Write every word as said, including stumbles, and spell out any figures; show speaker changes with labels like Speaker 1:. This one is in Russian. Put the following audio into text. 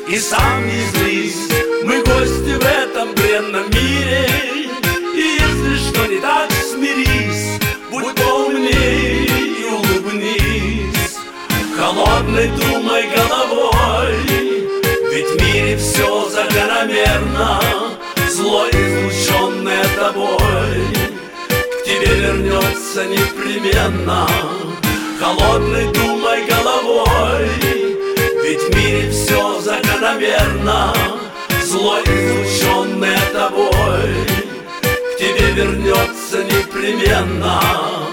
Speaker 1: и сам не злись. Мы гости в этом бренном мире, и если что не так, смирись. Будь поумней и улыбнись, холодной думай головой. Ведь в мире все закономерно, зло, излученное тобой, к тебе вернется непременно. Холодной думай головой, ведь в мире все закономерно, зло, излученное тобой, к тебе вернется непременно.